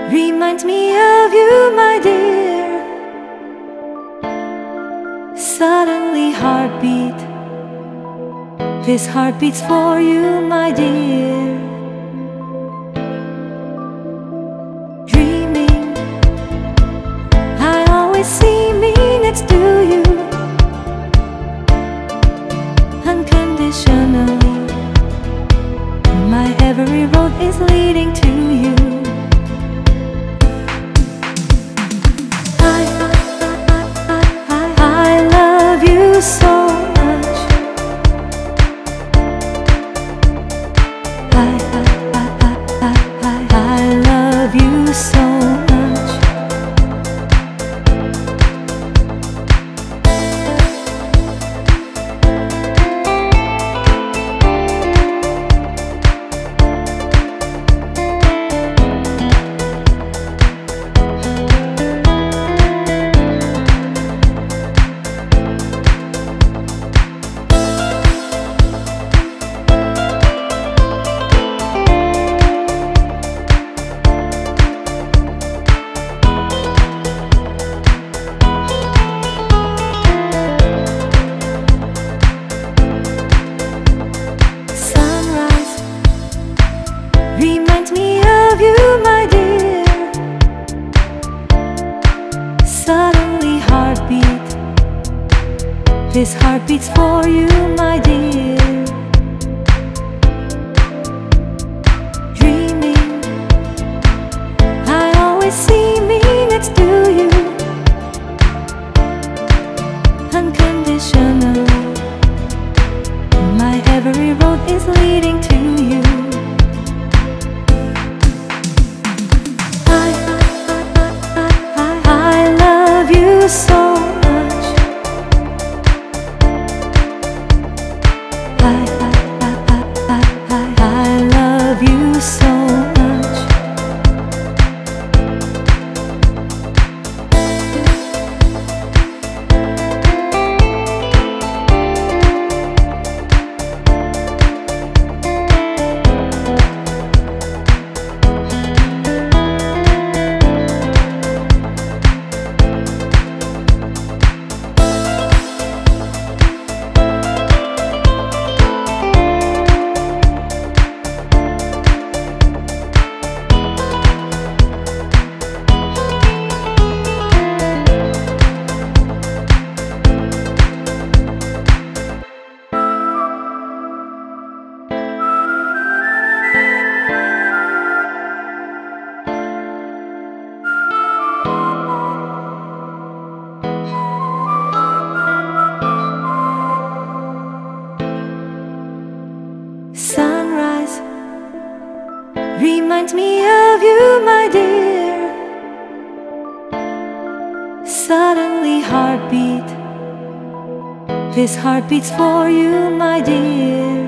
reminds me of you, my dear. Suddenly heartbeat, this heart beats for you, my dear. Dreaming, I always see me next to you. Unconditionally, my every road is leading to you. I love you so much. I love you so much. Reminds me of you, my dear. Suddenly heartbeat, this heart beats for you, my dear. Dreaming, I always see me next to you. Unconditionally, my every road is leading to you. So much. I love you so much. Sunrise reminds me of you, my dear. Suddenly heartbeat, this heart beats for you, my dear.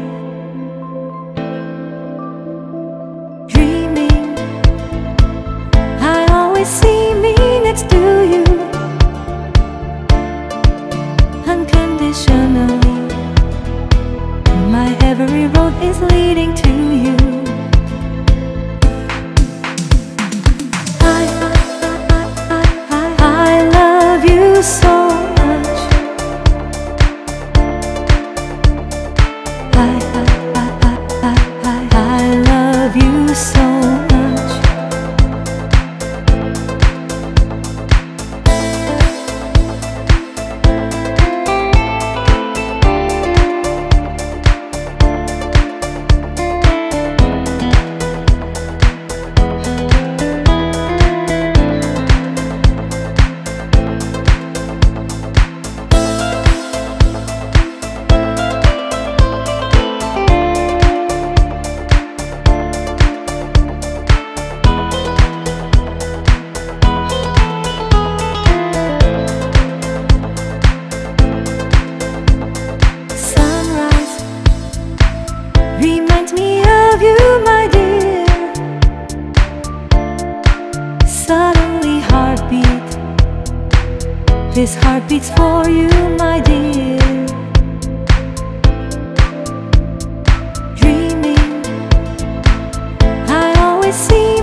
Dreaming, I always see me next to you. Unconditionally, my every road is leading to you. I love you so much. I love you so much. Reminds me of you, my dear. Suddenly heartbeat, this heart beats for you, my dear. Dreaming, I always see